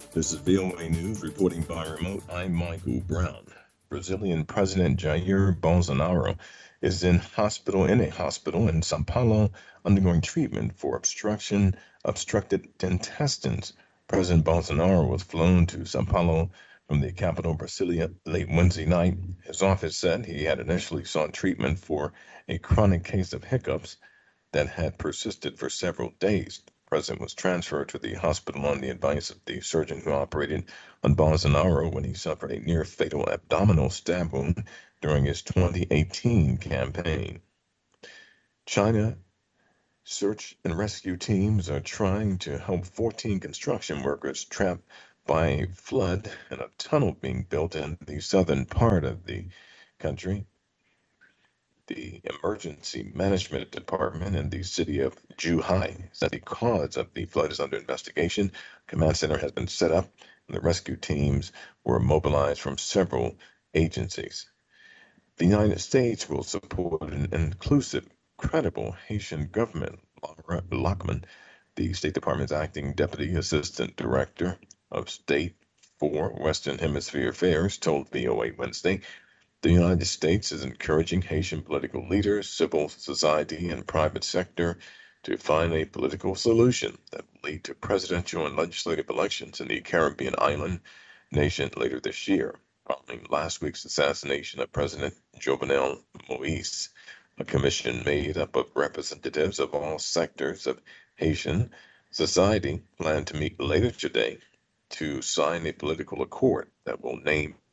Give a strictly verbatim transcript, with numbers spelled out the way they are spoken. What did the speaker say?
This is V O A News reporting by remote. I'm Michael Brown. Brazilian President Jair Bolsonaro is in hospital in a hospital in Sao Paulo undergoing treatment for obstruction obstructed intestines. President Bolsonaro was flown to Sao Paulo from the capital Brasilia late Wednesday night. His office said he had initially sought treatment for a chronic case of hiccups that had persisted for several days. The president was transferred to the hospital on the advice of the surgeon who operated on Bolsonaro when he suffered a near fatal abdominal stab wound during his twenty eighteen campaign. China search and rescue teams are trying to help fourteen construction workers trapped by a flood in a tunnel being built in the southern part of the country. The Emergency Management Department in the city of Zhuhai said the cause of the flood is under investigation. A command center has been set up, and the rescue teams were mobilized from several agencies. The United States will support an inclusive, credible Haitian government. Laura Lockman, the State Department's acting Deputy Assistant Director of State for Western Hemisphere Affairs, told V O A Wednesday. The United States is encouraging Haitian political leaders, civil society, and private sector to find a political solution that will lead to presidential and legislative elections in the Caribbean island nation later this year, following last week's assassination of President Jovenel Moise. A commission made up of representatives of all sectors of Haitian society planned to meet later today to sign a political accord that will name